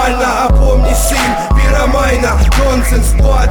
нормально, а помни, сын, пиромайна. Нонсенс,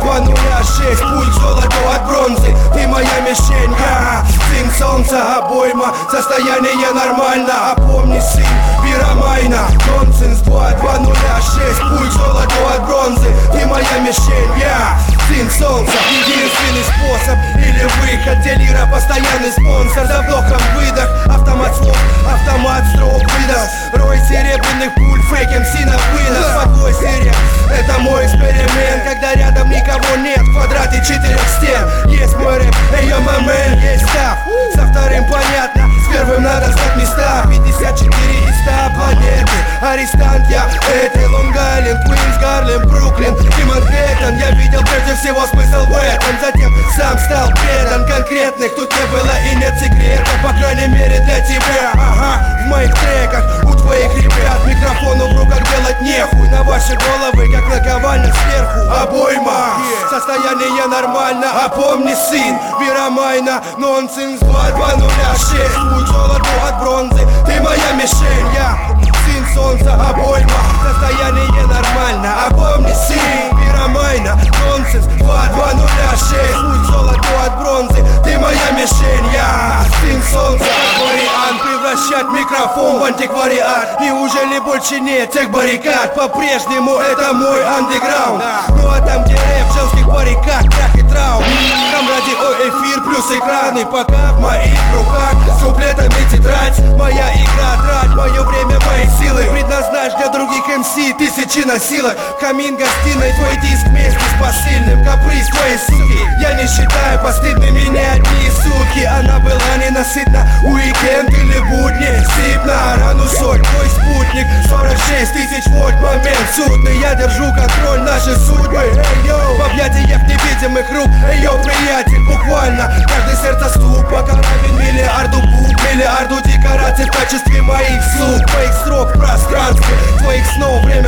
2206, пульс золото от бронзы. Ты моя мишень, я сын солнца, обойма. Состояние нормально, а помни, сын, пиромайна. Нонсенс, 2206, пульс золото от бронзы. Ты моя мишень, я сын солнца. Единственный способ или выход, где лира постоянный спонсор. За вдохом выдох, автомат слов, автомат строк выдох. Рой серебряных пуль, фейк МС на вынос. Спокой, сирен, это мой эксперимент. Когда рядом никого нет, в квадрате 4 стен. Есть мой рэп, эйо мэн, есть став. Со вторым понятно, с первым надо знать места. 54 из 100 планеты. Арестант я, это Лонг-Айленд, Квинс, Гарлем, Бруклин и Манхэттен. Я видел прежде всего смысл в этом. Затем сам стал предан. Конкретных тут не было и нет секретов, по крайней мере для тебя. Ага, в моих треках, у твоих ребят микрофону в руках делать нехуй. На ваши головы, как наковальня сверху. Обойма, состояние нормально, а помни, сын, пиромайна. Нонсенс, 2206, путь золоту от бронзы. Ты моя мишень, я сын солнца, обойма. Состояние нормально, а помни, сын, пиромайна. Нонсенс, 2206, путь золоту от бронзы. Ты моя мишень, я сын солнца. Вариант превращать микрофон в антиквариат. Неужели больше нет тех баррикад? По-прежнему это мой андеграунд. Ну а там, где рэп в женских париках, крах и траум. Там радио, эфир плюс экраны. Пока в моих руках с куплетами тетрадь. Моя игра, трать мое время, мои силы. Предназначь для других МС тысячи носилок. Камин гостиной, твой диск вместе с посыльным. Каприз твоей суки, я не считаю постыдными ни одни сутки. Она была ненасытна, уикенд или будни. Сип на рану соль, твой спутник. 46 тысяч вольт, момент, суд.